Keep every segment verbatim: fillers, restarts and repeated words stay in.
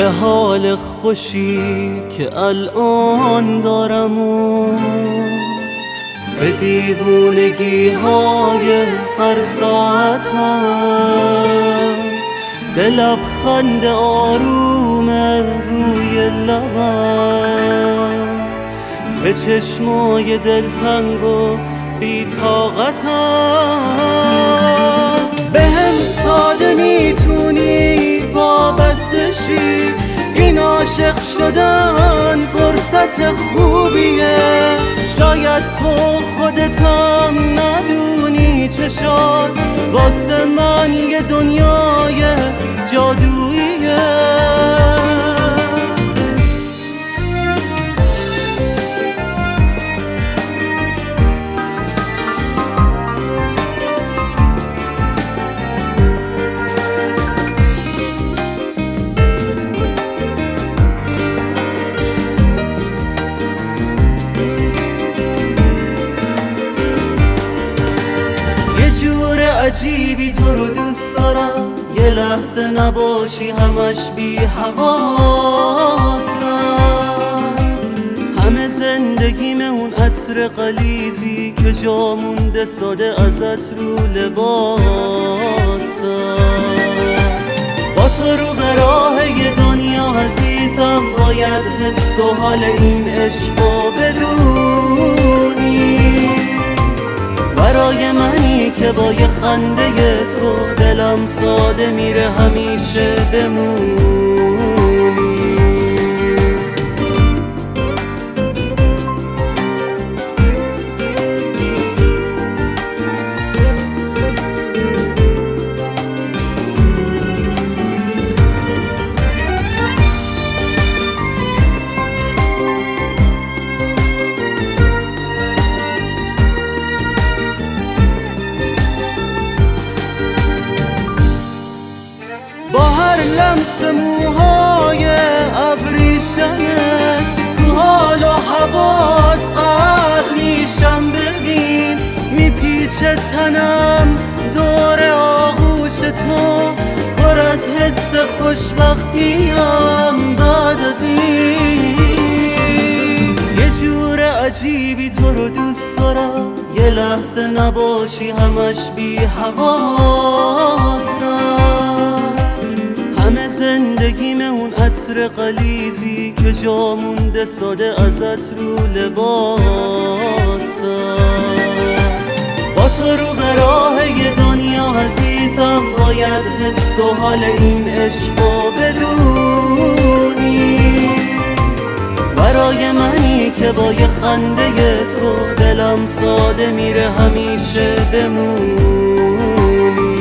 حال خوشی که الان دارم و به دیوونگی های هر ساعتم، به لبخند آروم روی لبم، به چشمای دلتنگ و بی طاقتم. به هم ساده میتونی وابسته شی، این عاشق شدن فرصت خوبیه. شاید تو خودتم ندونی چه شد، واسه من یه دنیای جادوییه. عجیبی تو رو دوست دارم، یه لحظه نباشی همش بی حواسم. همه زندگیم اون عطر غلیظی که جا مونده ساده ازت رو لباسم. با تو رو به راه یه دنیا عزیزم، باید حس و حال این عشقو بدونی. برای منی که با یه خنده تو دلم ساده میره همیشه بمونی. با هر لمس موهای ابریشمه، تو حال و هوات غرق میشم. ببین میپیچه تنم دور آغوش تو، پر از حس خوشبختیم بعد از این. یه جور عجیبی تو رو دوست دارم، یه لحظه نباشی همش بی حواسم. همه زندگیم اون عطر غلیظی که جا مونده ساده ازت رو لباسم. با تو رو به راه یه دنیا عزیزم، باید حس و حال این عشقو بدونی. برای منی که با یه خنده تو دلم ساده میره همیشه بمونی.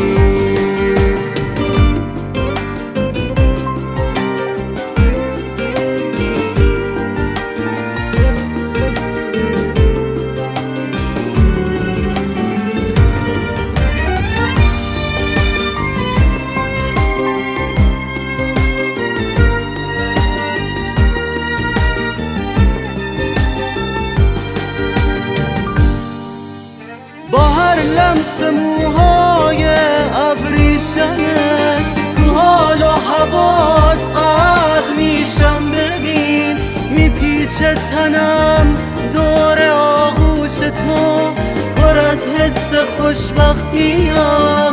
با هر لمس موهای ابریشمه، تو حال و هوات غرق میشم. ببین میپیچه تنم دور آغوش تو، پر از حس خوشبختیم